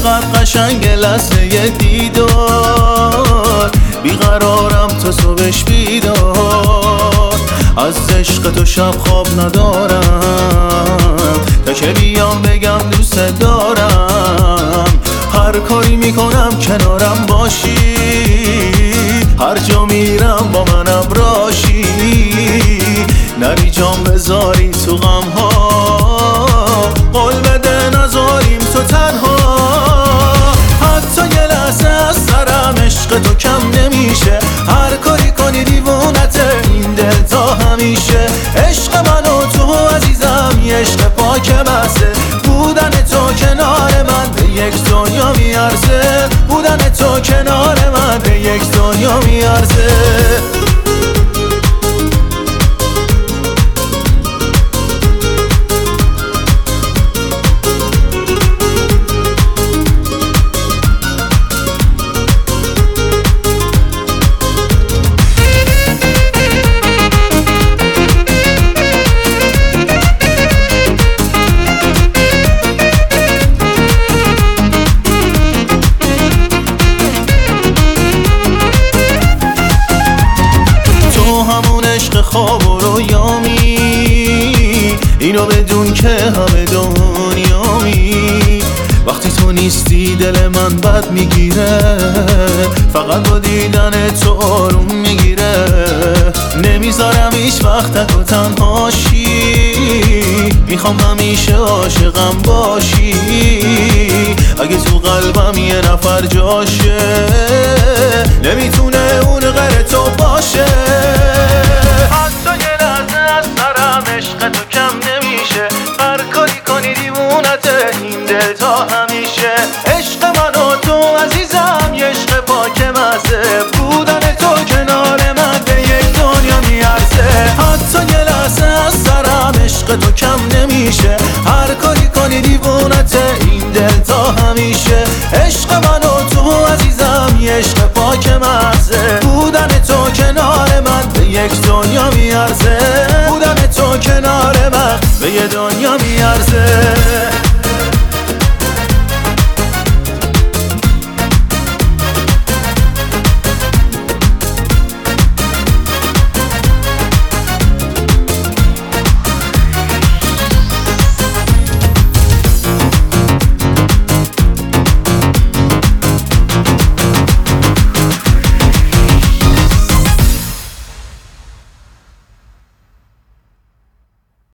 چقدر قشنگ لحظه دیدار، بیقرارم تا صبحش بیدار. از عشق تو شب خواب ندارم، تا که بیام بگم دوست دارم. هر کاری میکنم کنارم باشی، هر جا میرم با منم راشی. نری جام بذاری تو غم ها، قول بده نذاریم تو تنها. حتی یه لحظه از سرم عشق تو کم نمیشه، هر کاری کنی دیوونته این دل تا همیشه. عشق من و تو عزیزم یه عشق پاک بسه، بودن تو کنار من به یک دنیا میارزه. بودن تو کنار من به یک دنیا میارزه. همون عشق خواب و رویامی، اینو بدون که همه دنیامی. وقتی تو نیستی دل من بد میگیره، فقط با دیدن تو آروم میگیره. نمیذارم هیچ وقت تک تنهاشی، میخوام همیشه عاشقم باشی. اگه تو قلبم یه نفر جاشه، نمیتونه اون غیر تو باشه. حتی یه لحظه از سرم عشق تو کم نمیشه، هر کاری کنی دیوونته این دل تا همیشه. عشق من و تو عزیزم یه عشق پاک مزه، بودن تو کنار من به یک دنیا میارزه. حتی یه لحظه از سرم عشق تو کم نمیشه، هر کاری کنی دیوونته این دل تا همیشه. عشق من و تو عزیزم یه عشق پاک مزه، بودن تو کنار من به یک دنیا میارزه. بودن تو کنار من به یه دنیا